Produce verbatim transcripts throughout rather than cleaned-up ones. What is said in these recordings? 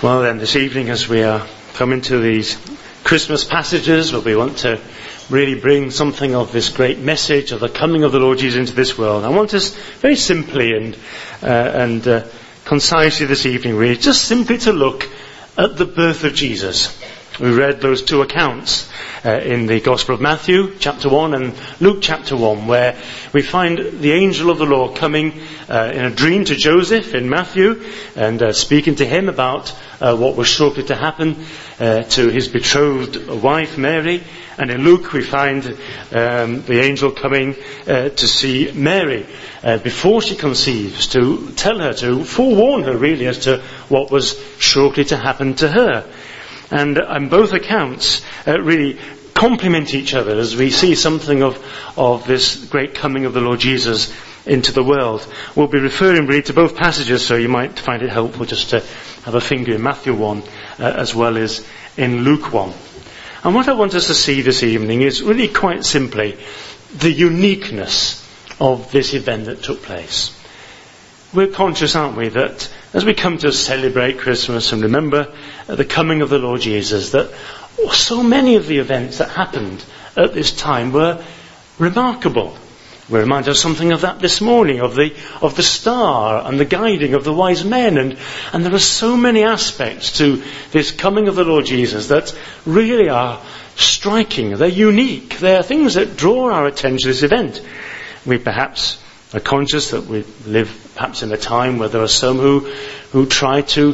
Well then, this evening as we are coming to these Christmas passages where we want to really bring something of this great message of the coming of the Lord Jesus into this world, I want us very simply and uh, and uh, concisely this evening really just simply to look at the birth of Jesus. We read those two accounts uh, in the Gospel of Matthew, chapter one, and Luke, chapter one, where we find the angel of the Lord coming uh, in a dream to Joseph in Matthew and uh, speaking to him about uh, what was shortly to happen uh, to his betrothed wife, Mary. And in Luke, we find um, the angel coming uh, to see Mary uh, before she conceives, to tell her, to forewarn her really as to what was shortly to happen to her. And on both accounts uh, really complement each other as we see something of, of this great coming of the Lord Jesus into the world. We'll be referring really to both passages, so you might find it helpful just to have a finger in Matthew one uh, as well as in Luke one. And what I want us to see this evening is really quite simply the uniqueness of this event that took place. We're conscious, aren't we, that as we come to celebrate Christmas and remember the coming of the Lord Jesus, that so many of the events that happened at this time were remarkable. We're reminded of something of that this morning, of the of the star and the guiding of the wise men. And, and there are so many aspects to this coming of the Lord Jesus that really are striking. They're unique. They're things that draw our attention to this event. We perhaps are conscious that we live perhaps in a time where there are some who who try to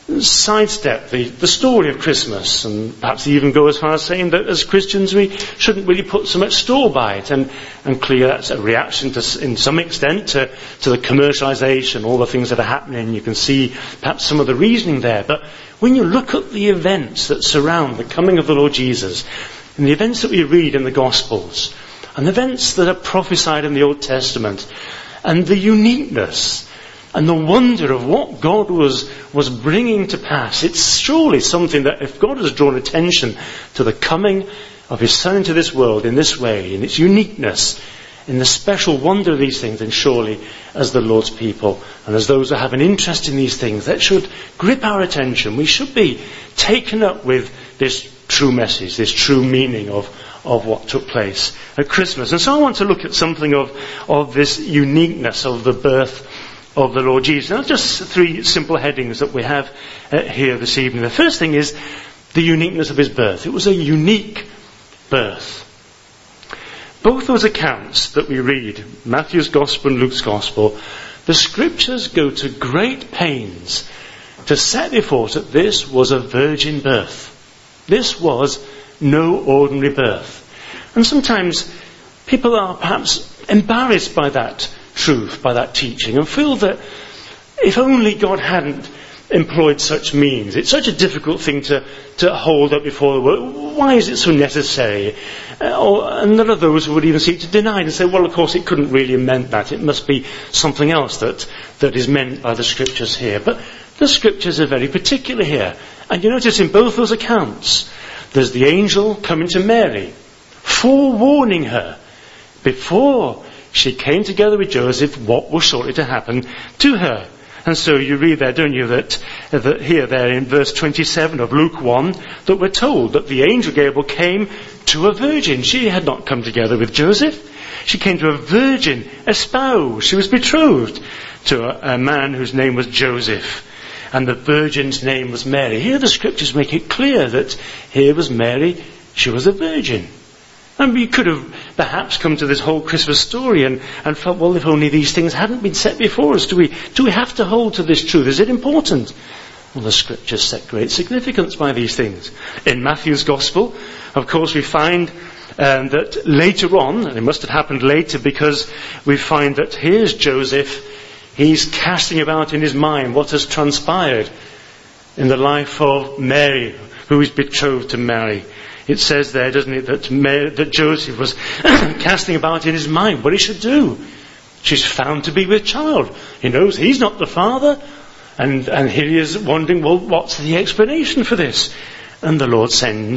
sidestep the, the story of Christmas, and perhaps even go as far as saying that as Christians we shouldn't really put so much store by it. And, and clearly that's a reaction to, in some extent to, to the commercialisation, all the things that are happening. You can see perhaps some of the reasoning there. But when you look at the events that surround the coming of the Lord Jesus, and the events that we read in the Gospels, and the events that are prophesied in the Old Testament, and the uniqueness and the wonder of what God was, was bringing to pass, it's surely something that if God has drawn attention to the coming of His Son into this world in this way, in its uniqueness, in the special wonder of these things, then surely as the Lord's people and as those who have an interest in these things, that should grip our attention. We should be taken up with this true message, this true meaning of of what took place at Christmas. And so I want to look at something of, of this uniqueness of the birth of the Lord Jesus. Now, just three simple headings that we have uh, here this evening. The first thing is the uniqueness of His birth. It was a unique birth. Both those accounts that we read, Matthew's Gospel and Luke's Gospel, the Scriptures go to great pains to set before us that this was a virgin birth. This was no ordinary birth. And sometimes people are perhaps embarrassed by that truth, by that teaching, and feel that if only God hadn't employed such means. It's such a difficult thing to, to hold up before the world. Why is it so necessary? Uh, or, and there are those who would even seek to deny it and say, well, of course, it couldn't really have meant that. It must be something else that, that is meant by the Scriptures here. But the Scriptures are very particular here. And you notice in both those accounts, there's the angel coming to Mary, forewarning her before she came together with Joseph what was shortly to happen to her. And so you read there, don't you, that, that here there in verse twenty-seven of Luke one, that we're told that the angel Gabriel came to a virgin. She had not come together with Joseph. She came to a virgin, espoused. She was betrothed to a, a man whose name was Joseph. And the virgin's name was Mary. Here the Scriptures make it clear that here was Mary, she was a virgin. And we could have perhaps come to this whole Christmas story and, and felt, well, if only these things hadn't been set before us. Do we, do we have to hold to this truth? Is it important? Well, the Scriptures set great significance by these things. In Matthew's Gospel, of course, we find um, that later on, and it must have happened later because we find that here's Joseph. He's casting about in his mind what has transpired in the life of Mary, who is betrothed to Mary. It says there, doesn't it, that, Mary, that Joseph was casting about in his mind what he should do. She's found to be with child. He knows he's not the father. And, and here he is wondering, well, what's the explanation for this? And the Lord sends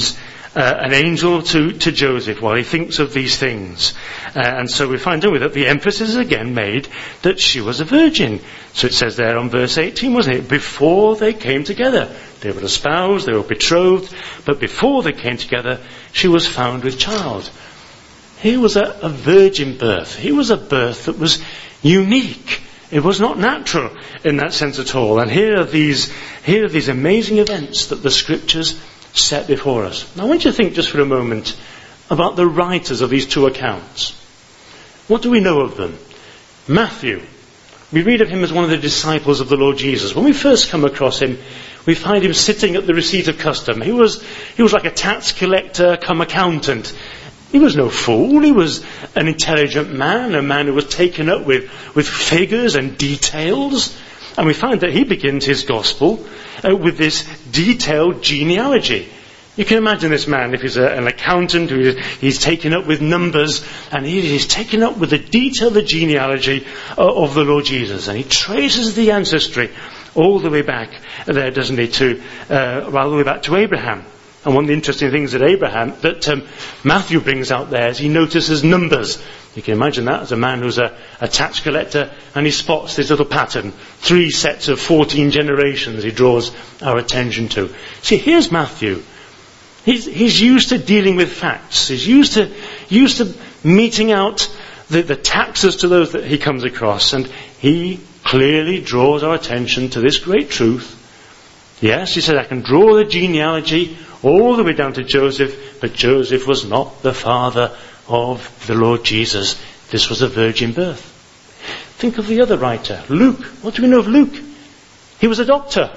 uh, an angel to, to Joseph while he thinks of these things. Uh, and so we find, don't we, that the emphasis is again made that she was a virgin. So it says there on verse eighteen, wasn't it? Before they came together. They were espoused, they were betrothed, but before they came together, she was found with child. Here was a, a virgin birth. Here was a birth that was unique. It was not natural in that sense at all. And here are these, here are these amazing events that the scriptures set before us. Now I want you to think just for a moment about the writers of these two accounts. What do we know of them? Matthew. We read of him as one of the disciples of the Lord Jesus. When we first come across him, we find him sitting at the receipt of custom. He was, he was like a tax collector come accountant. He was no fool. He was an intelligent man, a man who was taken up with, with figures and details. And we find that he begins his gospel uh, with this detailed genealogy. You can imagine this man, if he's a, an accountant, who is, he's taken up with numbers, and he, he's taken up with the detail, the genealogy of, of the Lord Jesus. And he traces the ancestry all the way back there, doesn't he, to, uh, all the way back to Abraham. And one of the interesting things that Abraham, that um, Matthew brings out there is he notices numbers. You can imagine that as a man who's a, a tax collector, and he spots this little pattern. Three sets of fourteen generations he draws our attention to. See, here's Matthew. He's, he's used to dealing with facts. He's used to, used to meting out the, the taxes to those that he comes across. And he clearly draws our attention to this great truth. Yes, he said, I can draw the genealogy all the way down to Joseph, but Joseph was not the father of the Lord Jesus. This was a virgin birth. Think of the other writer, Luke. What do we know of Luke? He was a doctor.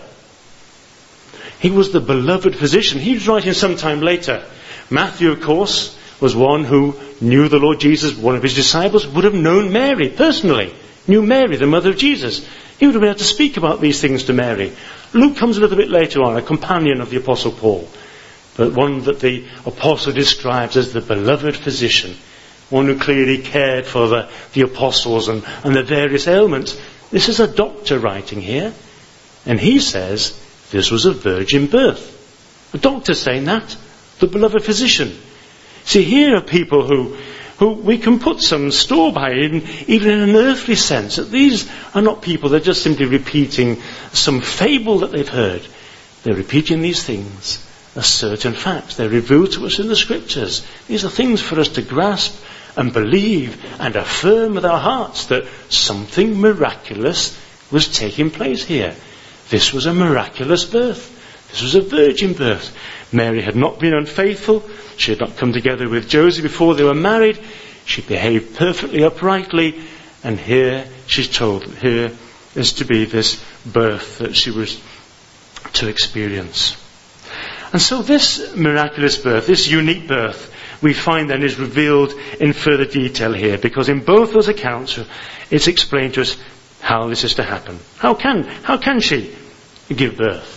He was the beloved physician. He was writing sometime later. Matthew, of course, was one who knew the Lord Jesus. One of his disciples would have known Mary personally. Knew Mary, the mother of Jesus. He would have been able to speak about these things to Mary. Luke comes a little bit later on, a companion of the Apostle Paul. But one that the Apostle describes as the beloved physician. One who clearly cared for the, the apostles and, and the various ailments. This is a doctor writing here. And he says this was a virgin birth. A doctor saying that. The beloved physician. See, here are people who, who we can put some store by, even, even in an earthly sense. That these are not people that are just simply repeating some fable that they've heard. They're repeating these things as certain facts. They're revealed to us in the scriptures. These are things for us to grasp and believe and affirm with our hearts that something miraculous was taking place here. This was a miraculous birth. This was a virgin birth. Mary had not been unfaithful. She had not come together with Joseph before they were married. She behaved perfectly uprightly. And here she's told that here is to be this birth that she was to experience. And so this miraculous birth, this unique birth, we find then is revealed in further detail here, because in both those accounts it's explained to us how this is to happen. How can, how can she give birth?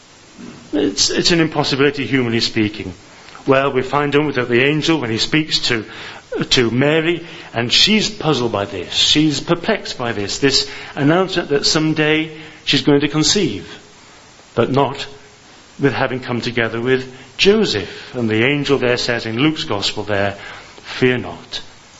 It's, it's an impossibility, humanly speaking. Well, we find out that the angel, when he speaks to, to Mary, and she's puzzled by this, she's perplexed by this, this announcement that someday she's going to conceive, but not with having come together with Joseph. And the angel there says in Luke's gospel there, fear not,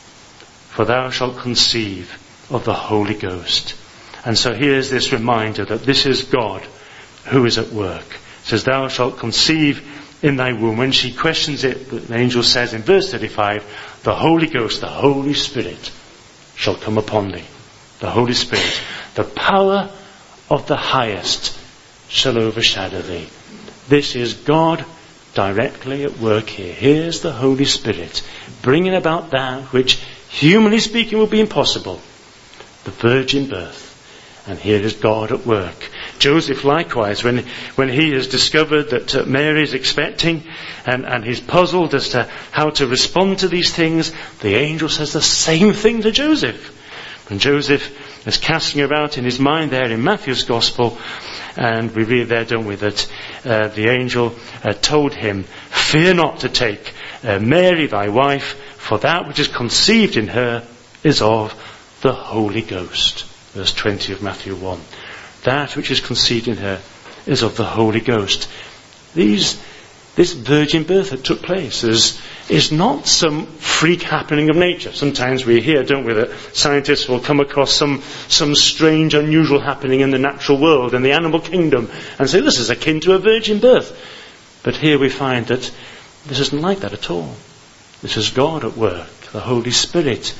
for thou shalt conceive of the Holy Ghost. And so here's this reminder that this is God who is at work. It says, thou shalt conceive in thy womb. When she questions it, the angel says in verse thirty-five, the Holy Ghost, the Holy Spirit shall come upon thee. The Holy Spirit, the power of the highest shall overshadow thee. This is God directly at work here. Here's the Holy Spirit bringing about that which, humanly speaking, would be impossible. The virgin birth. And here is God at work. Joseph likewise, when when he has discovered that uh, Mary is expecting and, and he's puzzled as to how to respond to these things, the angel says the same thing to Joseph. And Joseph is casting about in his mind there in Matthew's Gospel, and we read there, don't we, that uh, the angel uh, told him, fear not to take uh, Mary thy wife, for that which is conceived in her is of the Holy Ghost. Verse twenty of Matthew one. That which is conceived in her is of the Holy Ghost. These this virgin birth that took place is, is not some freak happening of nature. Sometimes we hear, don't we, that scientists will come across some, some strange, unusual happening in the natural world, in the animal kingdom, and say, this is akin to a virgin birth. But here we find that this isn't like that at all. This is God at work. The Holy Spirit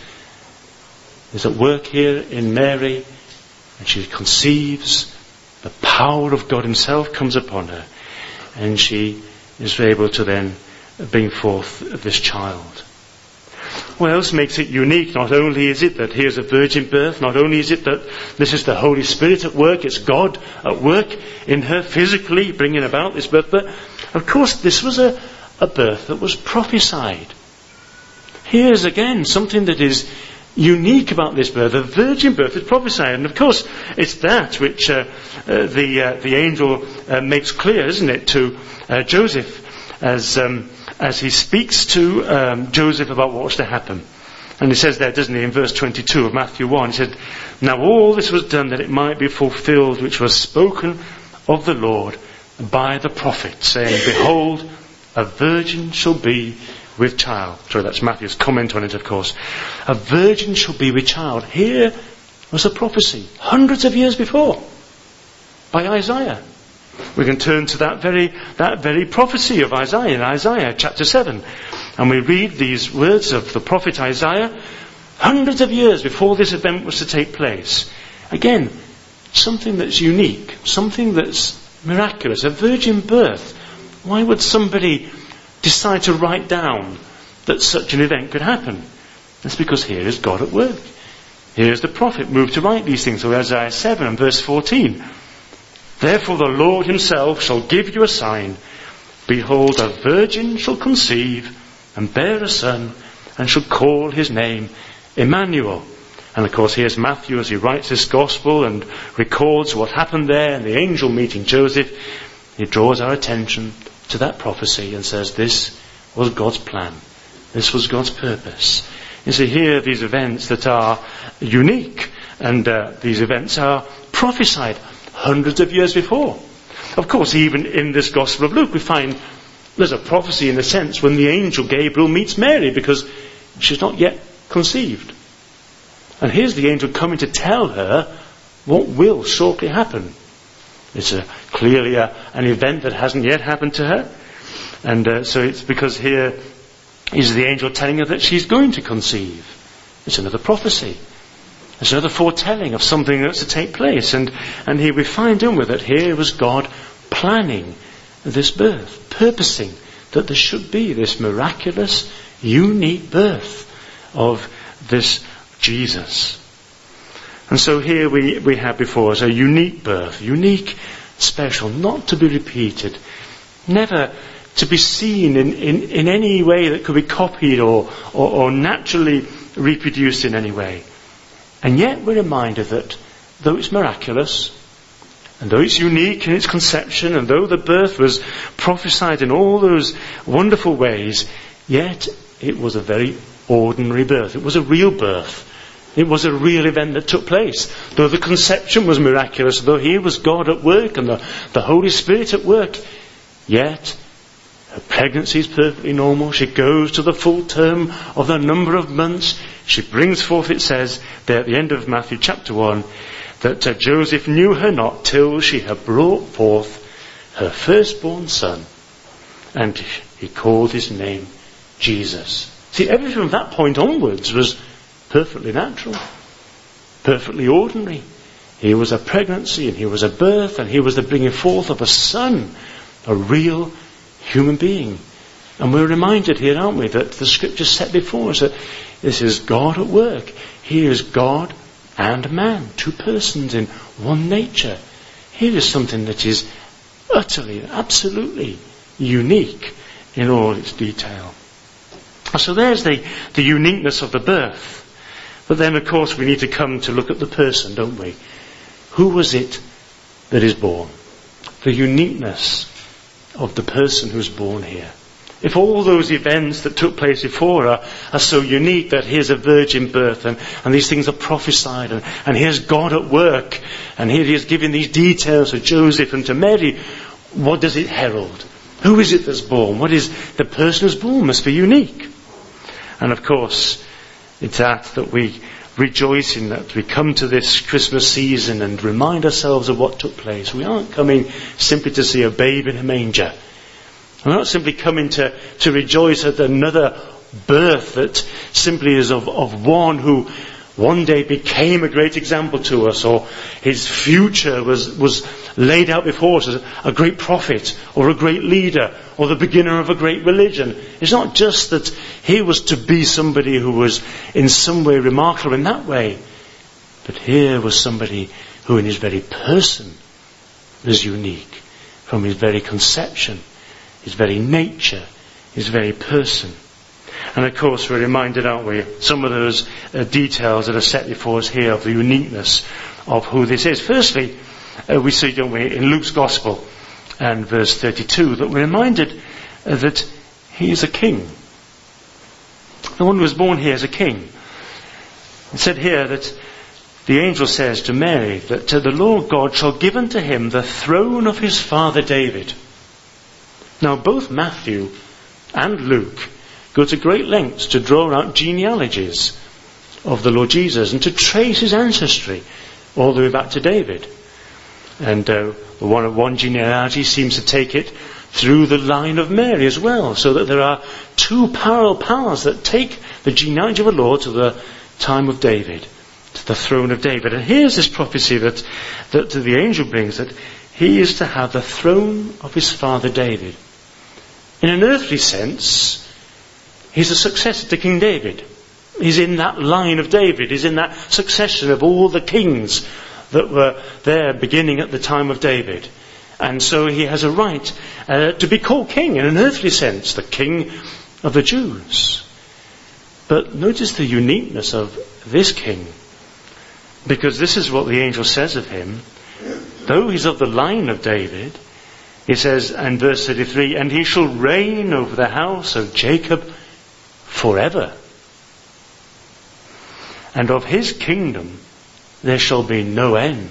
is at work here in Mary, and she conceives. The power of God himself comes upon her, and she is able to then bring forth this child. What else makes it unique? Not only is it that here's a virgin birth, not only is it that this is the Holy Spirit at work, it's God at work in her physically bringing about this birth, but of course this was a, a birth that was prophesied. Here's again something that is unique about this birth. A virgin birth is prophesied, and of course it's that which uh, uh, the uh, the angel uh, makes clear, isn't it, to uh, Joseph as um, as he speaks to um, Joseph about what's to happen. And he says there, doesn't he, in verse twenty-two of Matthew one, he said, "Now all this was done that it might be fulfilled which was spoken of the Lord by the prophet, saying, Behold, a virgin shall be with child." Sorry, that's Matthew's comment on it, of course. A virgin shall be with child. Here was a prophecy hundreds of years before by Isaiah. We can turn to that very that very prophecy of Isaiah in Isaiah chapter seven, and we read these words of the prophet Isaiah hundreds of years before this event was to take place. Again, something that's unique, something that's miraculous, a virgin birth. Why would somebody decide to write down that such an event could happen? That's because here is God at work. Here is the prophet moved to write these things. So Isaiah seven and verse fourteen. "Therefore the Lord himself shall give you a sign. Behold, a virgin shall conceive and bear a son, and shall call his name Emmanuel." And of course here's Matthew as he writes this gospel and records what happened there and the angel meeting Joseph. He draws our attention to that prophecy and says this was God's plan. This was God's purpose. You see, here these events that are unique, and uh, these events are prophesied hundreds of years before. Of course, even in this Gospel of Luke we find there's a prophecy in a sense when the angel Gabriel meets Mary, because she's not yet conceived. And here's the angel coming to tell her what will shortly happen. It's a, clearly a, an event that hasn't yet happened to her. And uh, so it's because here is the angel telling her that she's going to conceive. It's another prophecy. It's another foretelling of something that's to take place. And, and here we find, don't we, that here was God planning this birth, purposing that there should be this miraculous, unique birth of this Jesus. And so here we, we have before us a unique birth, unique, special, not to be repeated, never to be seen in, in, in any way that could be copied or, or, or naturally reproduced in any way. And yet we're reminded that though it's miraculous, and though it's unique in its conception, and though the birth was prophesied in all those wonderful ways, yet it was a very ordinary birth. It was a real birth. It was a real event that took place. Though the conception was miraculous, though here was God at work and the, the Holy Spirit at work, yet her pregnancy is perfectly normal. She goes to the full term of the number of months. She brings forth, it says there at the end of Matthew chapter one, that uh, Joseph knew her not till she had brought forth her firstborn son, and he called his name Jesus. See, everything from that point onwards was perfectly natural, perfectly ordinary. Here was a pregnancy, and here was a birth, and here was the bringing forth of a son, a real human being. And we're reminded here, aren't we, that the scriptures set before us that this is God at work. Here is God and man, two persons in one nature. Here is something that is utterly, absolutely unique in all its detail. So there's the, the uniqueness of the birth. But then, of course, we need to come to look at the person, don't we? Who was it that is born? The uniqueness of the person who's born here. If all those events that took place before are, are so unique, that here's a virgin birth and, and these things are prophesied, and, and here's God at work, and here he is giving these details to Joseph and to Mary, what does it herald? Who is it that's born? What is the person who's born? Must be unique. And of course, it's that that we rejoice in, that we come to this Christmas season and remind ourselves of what took place. We aren't coming simply to see a babe in a manger. We're not simply coming to, to rejoice at another birth that simply is of, of one who one day became a great example to us, or his future was, was laid out before us as a great prophet or a great leader or the beginner of a great religion. It's not just that he was to be somebody who was in some way remarkable in that way, but here was somebody who in his very person was unique, from his very conception, his very nature, his very person. And of course we're reminded, aren't we, some of those uh, details that are set before us here of the uniqueness of who this is. Firstly, uh, we see, don't we, in Luke's Gospel and verse thirty-two, that we're reminded uh, that he is a king. The one who was born here is a king. It said here that the angel says to Mary that uh, the Lord God shall give unto him the throne of his father David. Now both Matthew and Luke go to great lengths to draw out genealogies of the Lord Jesus and to trace his ancestry all the way back to David. And uh, one, one genealogy seems to take it through the line of Mary as well, so that there are two parallel paths that take the genealogy of the Lord to the time of David, to the throne of David. And here's this prophecy that, that the angel brings, that he is to have the throne of his father David. In an earthly sense, he's a successor to King David. He's in that line of David. He's in that succession of all the kings that were there beginning at the time of David. And so he has a right uh, to be called king in an earthly sense, the king of the Jews. But notice the uniqueness of this king, because this is what the angel says of him. Though he's of the line of David, he says in verse thirty-three, and he shall reign over the house of Jacob forever. And of his kingdom there shall be no end.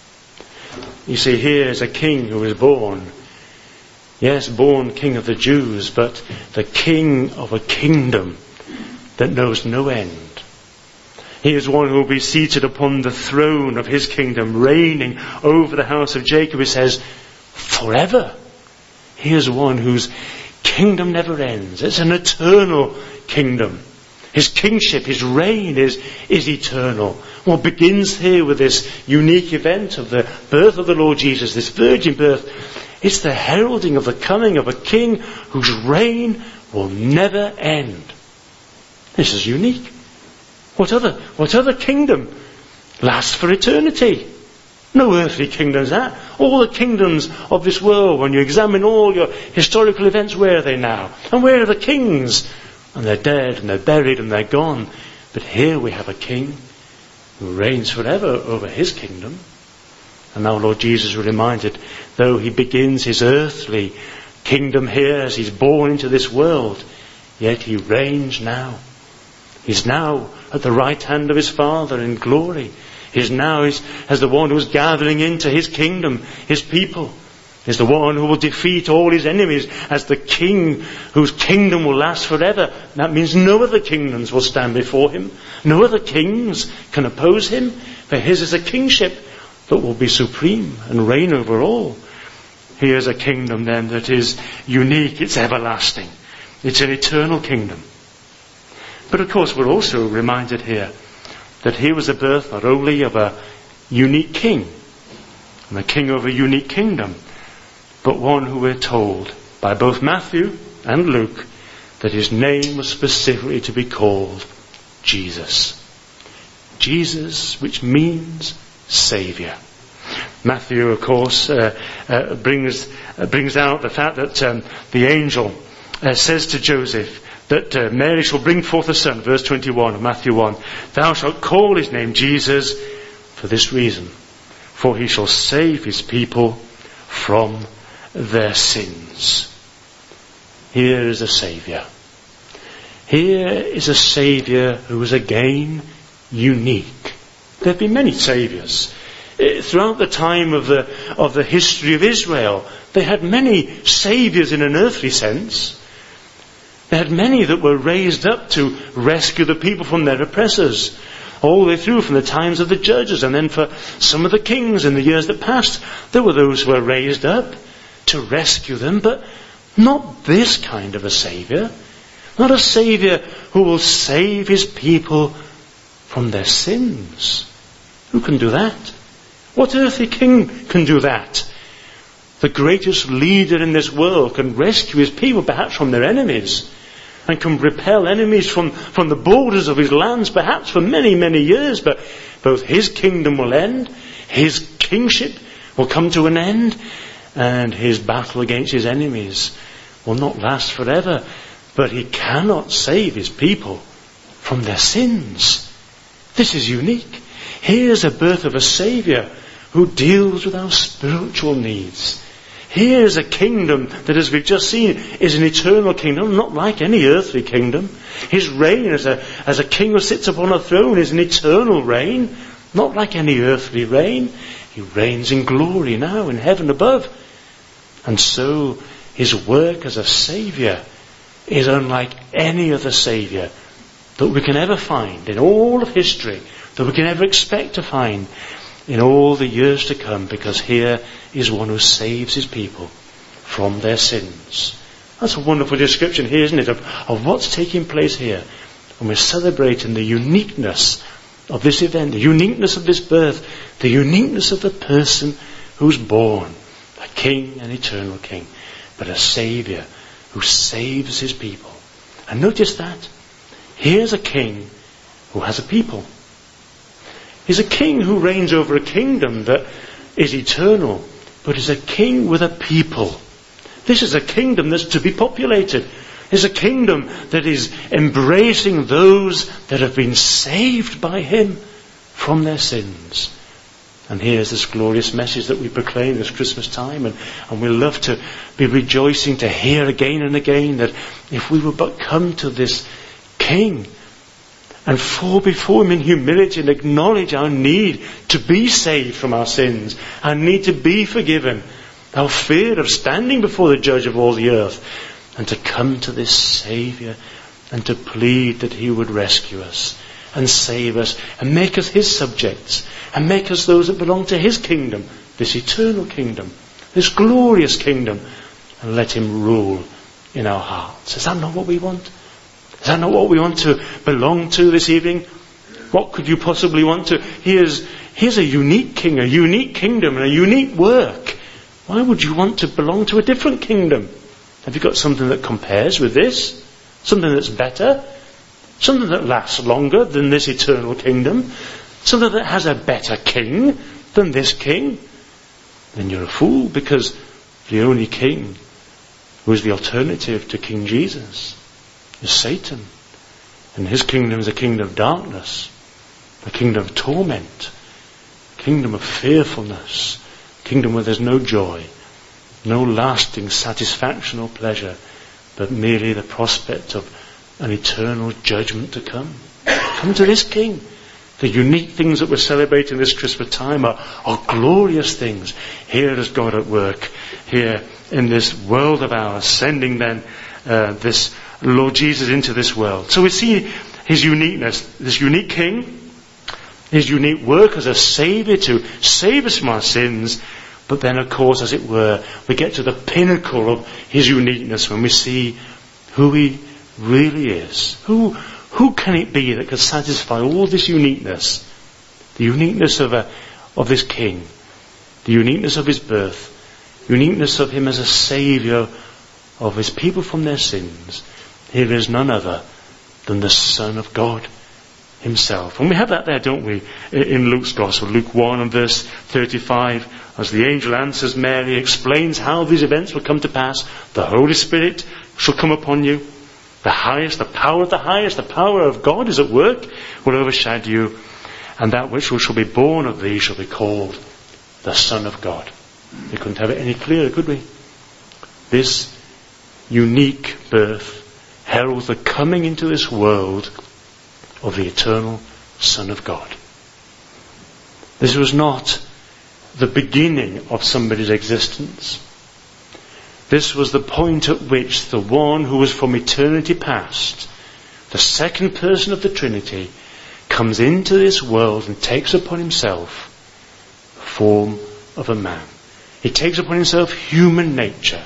You see, here is a king who is born. Yes, born king of the Jews, but the king of a kingdom that knows no end. He is one who will be seated upon the throne of his kingdom, reigning over the house of Jacob, it says, forever. He is one whose kingdom never ends. It's an eternal kingdom. His kingship, his reign is, is eternal. What begins here with this unique event of the birth of the Lord Jesus, this virgin birth, it's the heralding of the coming of a king whose reign will never end. This is unique. What other, what other kingdom lasts for eternity? No earthly kingdoms that. All the kingdoms of this world, when you examine all your historical events, where are they now? And where are the kings? And they're dead, and they're buried, and they're gone. But here we have a king who reigns forever over his kingdom. And now Lord Jesus is reminded, though he begins his earthly kingdom here as he's born into this world, yet he reigns now. He's now at the right hand of his Father in glory. He's now as the one who's gathering into his kingdom, his people. He's the one who will defeat all his enemies as the king whose kingdom will last forever. That means no other kingdoms will stand before him. No other kings can oppose him. For his is a kingship that will be supreme and reign over all. He is a kingdom then that is unique. It's everlasting. It's an eternal kingdom. But of course we're also reminded here that here was the birth not only of a unique king, and a king of a unique kingdom, but one who we're told by both Matthew and Luke that his name was specifically to be called Jesus. Jesus, which means Saviour. Matthew, of course, uh, uh, brings uh, brings out the fact that um, the angel uh, says to Joseph that uh, Mary shall bring forth a son, verse twenty-one of Matthew one. Thou shalt call his name Jesus for this reason, for he shall save his people from their sins. Here is a Saviour. Here is a Saviour who is again unique. There have been many Saviours. Throughout the time of the of the history of Israel, They had many saviours in an earthly sense. They had many that were raised up to rescue the people from their oppressors, all the way through from the times of the judges, and then for some of the kings in the years that passed, there were those who were raised up to rescue them, but not this kind of a saviour. Not a saviour who will save his people from their sins. Who can do that? What earthly king can do that? The greatest leader in this world can rescue his people perhaps from their enemies, and can repel enemies from, from the borders of his lands perhaps for many, many years, but both his kingdom will end, his kingship will come to an end, and his battle against his enemies will not last forever. But he cannot save his people from their sins. This is unique. Here's a birth of a Saviour who deals with our spiritual needs. Here's a kingdom that, as we've just seen, is an eternal kingdom, not like any earthly kingdom. His reign as a, as a king who sits upon a throne is an eternal reign, not like any earthly reign. He reigns in glory now in heaven above. And so his work as a Saviour is unlike any other Saviour that we can ever find in all of history, that we can ever expect to find in all the years to come, because here is one who saves his people from their sins. That's a wonderful description here, isn't it, of, of what's taking place here. And we're celebrating the uniqueness of this event, the uniqueness of this birth, the uniqueness of the person who's born, a king, an eternal king, but a Saviour who saves his people. And notice that. Here's a king who has a people. He's a king who reigns over a kingdom that is eternal, but is a king with a people. This is a kingdom that's to be populated. It's a kingdom that is embracing those that have been saved by him from their sins. And here's this glorious message that we proclaim this Christmas time, and, and we love to be rejoicing to hear again and again that if we would but come to this King and fall before him in humility and acknowledge our need to be saved from our sins, our need to be forgiven, our fear of standing before the judge of all the earth, and to come to this Saviour and to plead that he would rescue us and save us and make us his subjects and make us those that belong to his kingdom, this eternal kingdom, this glorious kingdom, and let him rule in our hearts. Is that not what we want? Is that not what we want to belong to this evening? What could you possibly want to? Here's, here's a unique king, a unique kingdom, and a unique work. Why would you want to belong to a different kingdom? Have you got something that compares with this? Something that's better? Something that lasts longer than this eternal kingdom? Something that has a better king than this king? Then you're a fool, because the only king who is the alternative to King Jesus is Satan. And his kingdom is a kingdom of darkness, a kingdom of torment, a kingdom of fearfulness, a kingdom where there's no joy, no lasting satisfaction or pleasure, but merely the prospect of an eternal judgment to come. Come to this King. The unique things that we're celebrating this Christmas time are, are glorious things. Here is God at work, here in this world of ours, sending then uh, this Lord Jesus into this world. So we see his uniqueness, this unique King, his unique work as a Saviour to save us from our sins. But then, of course, as it were, we get to the pinnacle of his uniqueness when we see who he really is. Who, who can it be that can satisfy all this uniqueness? The uniqueness of a, of this King, the uniqueness of his birth, uniqueness of him as a Saviour of his people from their sins. Here is none other than the Son of God himself. And we have that there, don't we, in Luke's Gospel, Luke one and verse thirty-five, as the angel answers Mary, explains how these events will come to pass. The Holy Spirit shall come upon you. The highest, the power of the highest, the power of God is at work, will overshadow you. And that which shall be born of thee shall be called the Son of God. We couldn't have it any clearer, could we? This unique birth heralds the coming into this world of the eternal Son of God. This was not the beginning of somebody's existence. This was the point at which the one who was from eternity past, the second person of the Trinity, comes into this world and takes upon himself the form of a man. He takes upon himself human nature.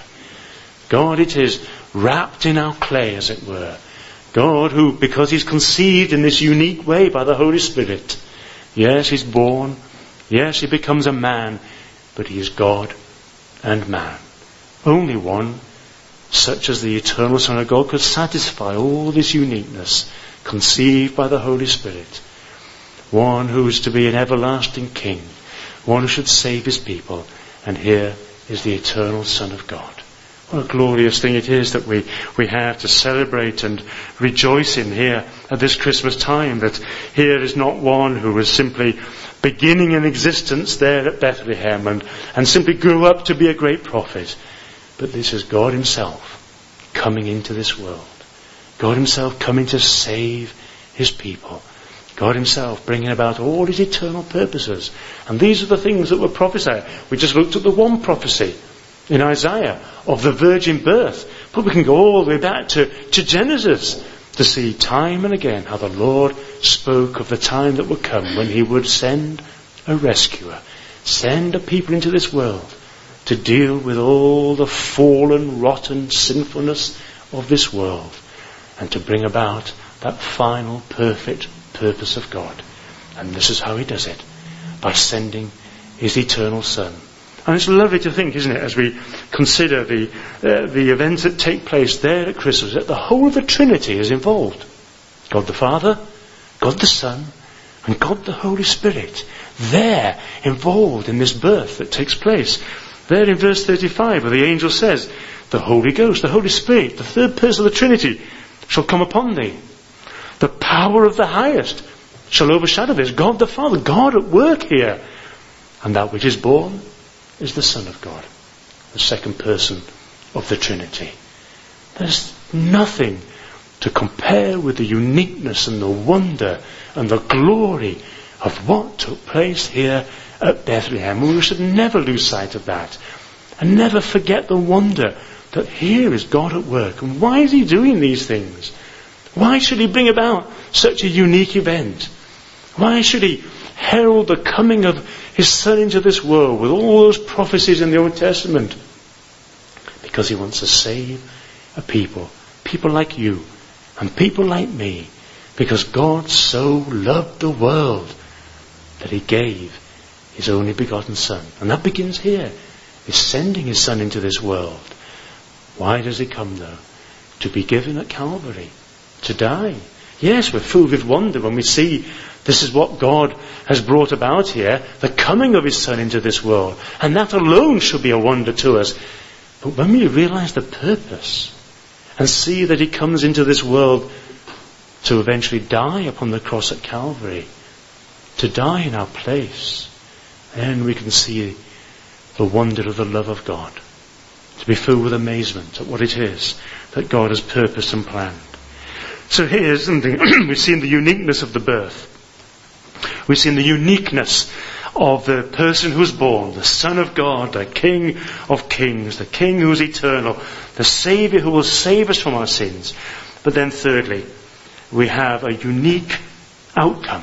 God it is, wrapped in our clay, as it were. God who, because he's conceived in this unique way by the Holy Spirit, yes, he's born, yes, he becomes a man, but he is God and man. Only one, such as the eternal Son of God, could satisfy all this uniqueness, conceived by the Holy Spirit. One who is to be an everlasting King, one who should save his people, and here is the eternal Son of God. What a glorious thing it is that we, we have to celebrate and rejoice in here at this Christmas time, that here is not one who was simply beginning an existence there at Bethlehem and, and simply grew up to be a great prophet, but this is God himself coming into this world. God himself coming to save his people. God himself bringing about all his eternal purposes. And these are the things that were prophesied. We just looked at the one prophecy in Isaiah of the virgin birth. But we can go all the way back to, to Genesis to see time and again how the Lord spoke of the time that would come when he would send a rescuer, send a people into this world to deal with all the fallen, rotten sinfulness of this world and to bring about that final, perfect purpose of God. And this is how he does it, by sending his eternal Son. And it's lovely to think, isn't it, as we consider the uh, the events that take place there at Christmas, that the whole of the Trinity is involved. God the Father, God the Son, and God the Holy Spirit. They're involved in this birth that takes place. There in verse thirty-five, where the angel says, the Holy Ghost, the Holy Spirit, the third person of the Trinity, shall come upon thee. The power of the highest shall overshadow this. God the Father, God at work here. And that which is born is the Son of God, the second person of the Trinity. There's nothing to compare with the uniqueness and the wonder and the glory of what took place here at Bethlehem. We should never lose sight of that and never forget the wonder that here is God at work. And why is he doing these things? Why should he bring about such a unique event? Why should he herald the coming of his Son into this world with all those prophecies in the Old Testament? Because he wants to save a people, people like you and people like me, because God so loved the world that he gave his only begotten Son. And that begins here. He's sending his Son into this world. Why does he come though? To be given at Calvary, to die. Yes, we're filled with wonder when we see this is what God has brought about here, the coming of his Son into this world. And that alone should be a wonder to us. But when we realize the purpose and see that he comes into this world to eventually die upon the cross at Calvary, to die in our place, then we can see the wonder of the love of God, to be filled with amazement at what it is that God has purposed and planned. So here's something. We've seen the uniqueness of the birth. We've seen the uniqueness of the person who was born, the Son of God, the King of Kings, the King who is eternal, the Saviour who will save us from our sins. But then thirdly, we have a unique outcome,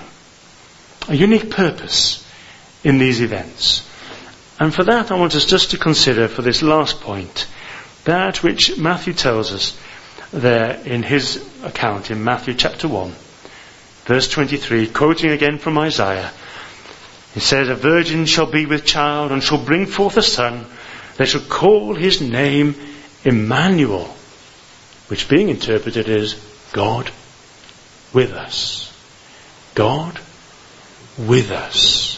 a unique purpose in these events. And for that I want us just to consider, for this last point, that which Matthew tells us there in his account in Matthew chapter one, verse twenty-three, quoting again from Isaiah. He says, a virgin shall be with child and shall bring forth a son. They shall call his name Emmanuel, which being interpreted is God with us. God with us.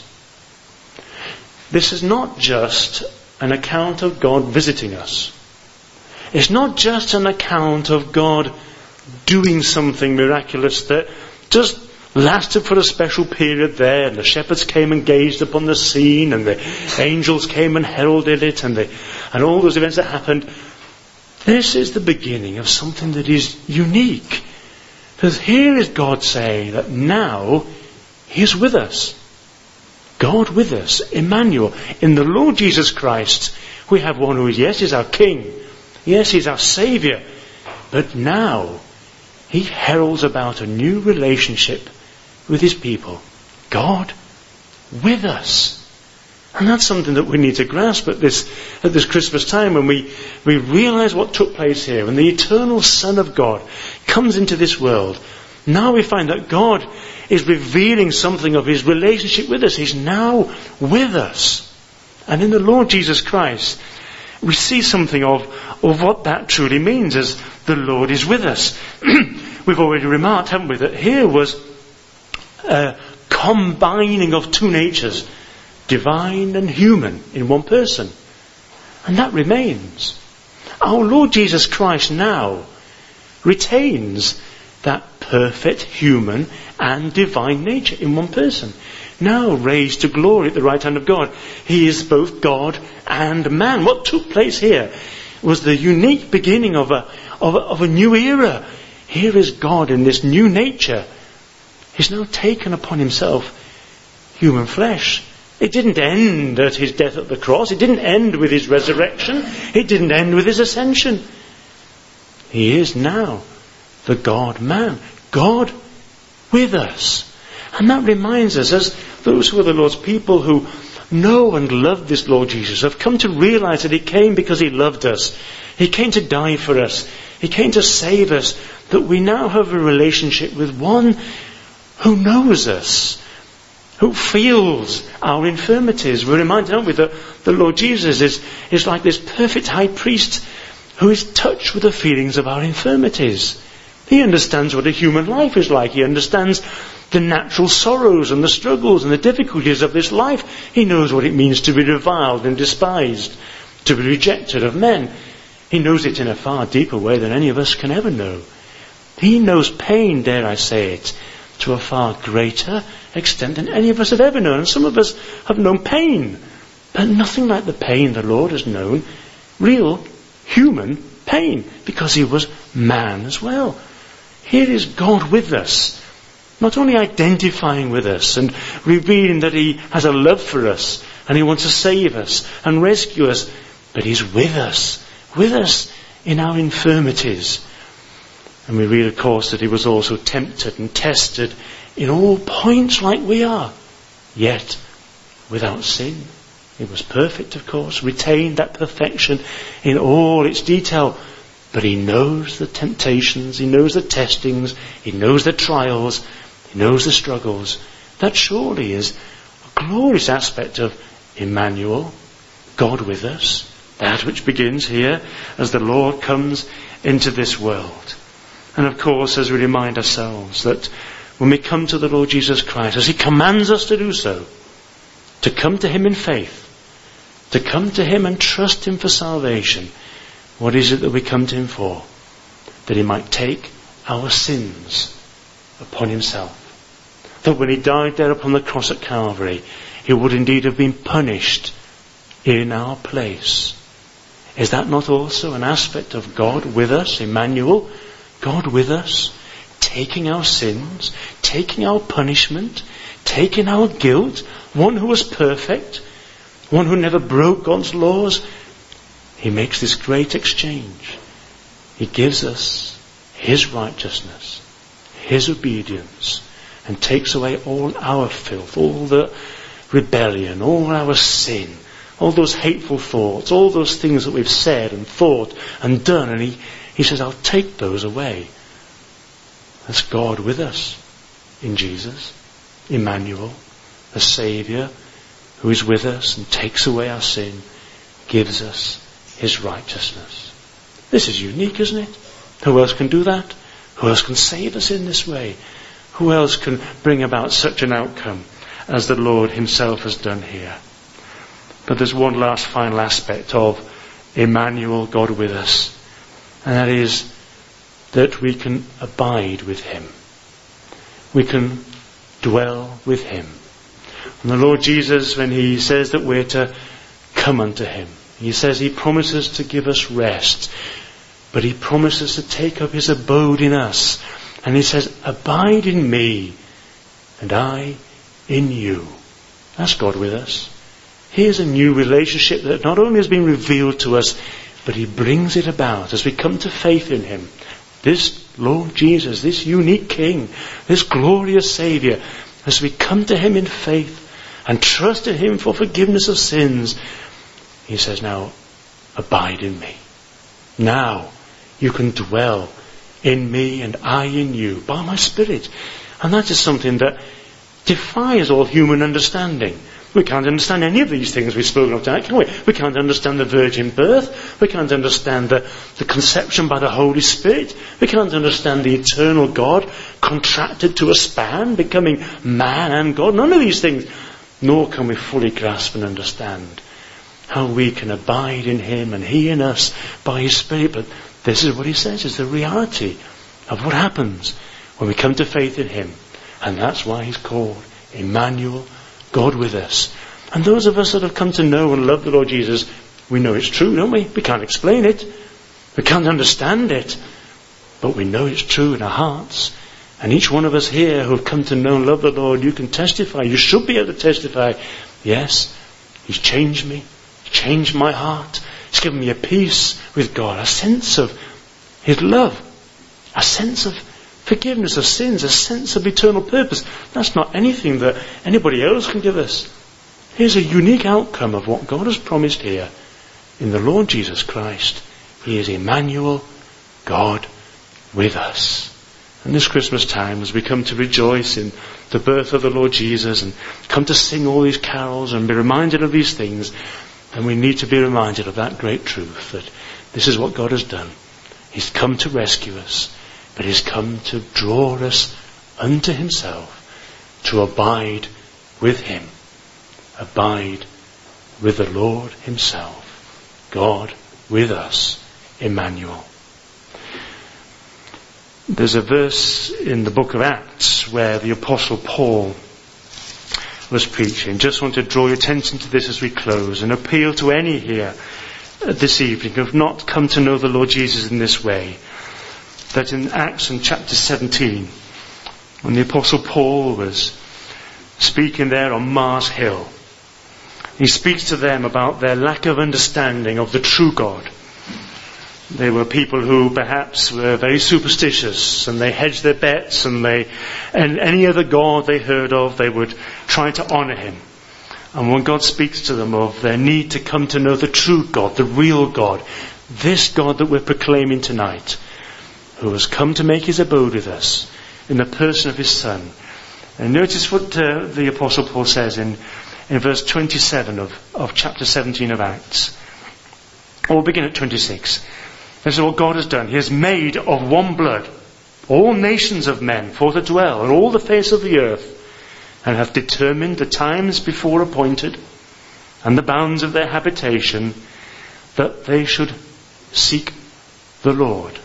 This is not just an account of God visiting us. It's not just an account of God doing something miraculous that just lasted for a special period there, and the shepherds came and gazed upon the scene, and the angels came and heralded it, and the, and all those events that happened. This is the beginning of something that is unique. Because here is God saying that now he is with us. God with us, Emmanuel. In the Lord Jesus Christ, we have one who is, yes, is our King, Yes, he's our Saviour. But now he heralds about a new relationship with his people. God with us. And that's something that we need to grasp at this at this Christmas time, when we, we realise what took place here. When the eternal Son of God comes into this world, now we find that God is revealing something of his relationship with us. He's now with us. And in the Lord Jesus Christ, we see something of, of what that truly means, as the Lord is with us. We've already remarked, haven't we, that here was a combining of two natures, divine and human, in one person. And that remains. Our Lord Jesus Christ now retains that perfect human and divine nature in one person. Now raised to glory at the right hand of God. He is both God and man. What took place here was the unique beginning of a, of a, of a new era. Here is God in this new nature. He's now taken upon himself human flesh. It didn't end at his death at the cross. It didn't end with his resurrection. It didn't end with his ascension. He is now the God-man. God with us. And that reminds us, as those who are the Lord's people, who know and love this Lord Jesus, have come to realize that he came because he loved us. He came to die for us. He came to save us. That we now have a relationship with one who knows us, who feels our infirmities. We're reminded, aren't we, that the Lord Jesus is, is like this perfect high priest who is touched with the feelings of our infirmities. He understands what a human life is like. He understands the natural sorrows and the struggles and the difficulties of this life. He knows what it means to be reviled and despised, to be rejected of men. He knows it in a far deeper way than any of us can ever know. He knows pain, dare I say it, to a far greater extent than any of us have ever known. And some of us have known pain, but nothing like the pain the Lord has known. Real human pain, because he was man as well. Here is God with us, not only identifying with us and revealing that he has a love for us and he wants to save us and rescue us, but he's with us, with us in our infirmities. And we read, of course, that he was also tempted and tested in all points like we are, yet without sin. He was perfect, of course, retained that perfection in all its detail. But he knows the temptations, he knows the testings, he knows the trials, he knows the struggles. That surely is a glorious aspect of Emmanuel, God with us. That which begins here as the Lord comes into this world. And of course, as we remind ourselves that when we come to the Lord Jesus Christ, as he commands us to do so, to come to him in faith, to come to him and trust him for salvation, what is it that we come to him for? That he might take our sins upon himself. That when he died there upon the cross at Calvary, he would indeed have been punished in our place. Is that not also an aspect of God with us, Emmanuel? God with us, taking our sins, taking our punishment, taking our guilt, one who was perfect, one who never broke God's laws. He makes this great exchange. He gives us his righteousness, his obedience, and takes away all our filth, all the rebellion, all our sin, all those hateful thoughts, all those things that we've said and thought and done. And he, he says, I'll take those away. That's God with us in Jesus, Emmanuel, a Saviour who is with us and takes away our sin, gives us his righteousness. This is unique, isn't it? Who else can do that? Who else can save us in this way? Who else can bring about such an outcome as the Lord himself has done here? But there's one last final aspect of Emmanuel, God with us, and that is that we can abide with him. We can dwell with him. And the Lord Jesus, when he says that we're to come unto him, he says he promises to give us rest, but he promises to take up his abode in us. And he says, abide in me, and I in you. That's God with us. Here's a new relationship that not only has been revealed to us but he brings it about as we come to faith in him. This Lord Jesus, this unique King, this glorious Saviour, as we come to him in faith and trust in him for forgiveness of sins, he says, now abide in me. Now you can dwell in me and I in you by my Spirit. And that is something that defies all human understanding. We can't understand any of these things we've spoken of tonight, can we? We can't understand the virgin birth. We can't understand the, the conception by the Holy Spirit. We can't understand the eternal God contracted to a span, becoming man and God. None of these things. Nor can we fully grasp and understand how we can abide in him and he in us by his Spirit. But this is what he says is the reality of what happens when we come to faith in him. And that's why he's called Emmanuel, God with us. And those of us that have come to know and love the Lord Jesus, we know it's true, don't we? We can't explain it. We can't understand it. But we know it's true in our hearts. And each one of us here who have come to know and love the Lord, you can testify. You should be able to testify. Yes, he's changed me. He's changed my heart. He's given me a peace with God, a sense of his love, a sense of forgiveness of sins, a sense of eternal purpose. That's not anything that anybody else can give us. Here's a unique outcome of what God has promised here in the Lord Jesus Christ. He is Emmanuel, God with us. And this Christmas time, as we come to rejoice in the birth of the Lord Jesus and come to sing all these carols and be reminded of these things, then we need to be reminded of that great truth that this is what God has done. He's come to rescue us. But he's come to draw us unto himself, to abide with him. Abide with the Lord himself. God with us, Emmanuel. There's a verse in the book of Acts where the Apostle Paul was preaching. Just want to draw your attention to this as we close and appeal to any here this evening who have not come to know the Lord Jesus in this way. That in Acts in chapter seventeen, when the Apostle Paul was speaking there on Mars Hill, he speaks to them about their lack of understanding of the true God. They were people who perhaps were very superstitious, and they hedged their bets, and they, and any other God they heard of, they would try to honour him. And when God speaks to them of their need to come to know the true God, the real God, this God that we're proclaiming tonight, who has come to make his abode with us in the person of his Son. And notice what uh, the Apostle Paul says in, in verse twenty-seven of, of chapter seventeen of Acts. Or we'll begin at twenty-six. This is what God has done. He has made of one blood all nations of men for to dwell on all the face of the earth, and hath determined the times before appointed and the bounds of their habitation, that they should seek the Lord,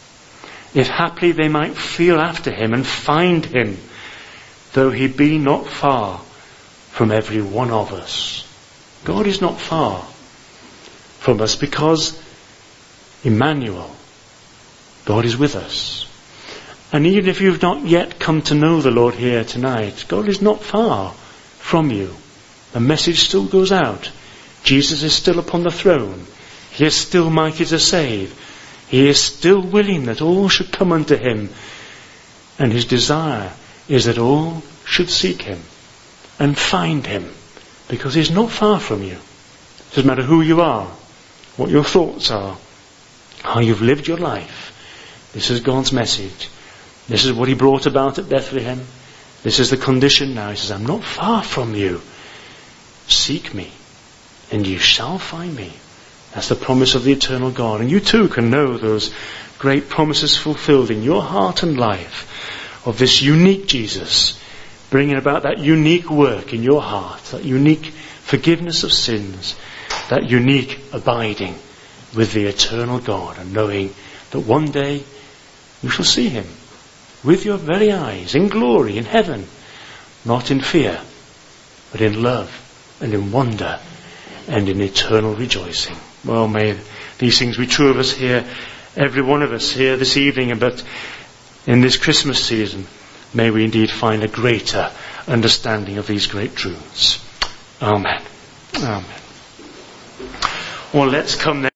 if haply they might feel after him and find him, though he be not far from every one of us. God is not far from us because Emmanuel, God is with us. And even if you've not yet come to know the Lord here tonight, God is not far from you. The message still goes out. Jesus is still upon the throne. He is still mighty to save. He is still willing that all should come unto him. And his desire is that all should seek him and find him, because he's not far from you. It doesn't matter who you are, what your thoughts are, how you've lived your life. This is God's message. This is what he brought about at Bethlehem. This is the condition now. He says, I'm not far from you. Seek me, and you shall find me. That's the promise of the eternal God. And you too can know those great promises fulfilled in your heart and life of this unique Jesus, bringing about that unique work in your heart, that unique forgiveness of sins, that unique abiding with the eternal God, and knowing that one day you shall see him with your very eyes, in glory, in heaven, not in fear, but in love and in wonder and in eternal rejoicing. Well, may these things be true of us here, every one of us here this evening, but in this Christmas season, may we indeed find a greater understanding of these great truths. Amen. Amen. Well, let's come then.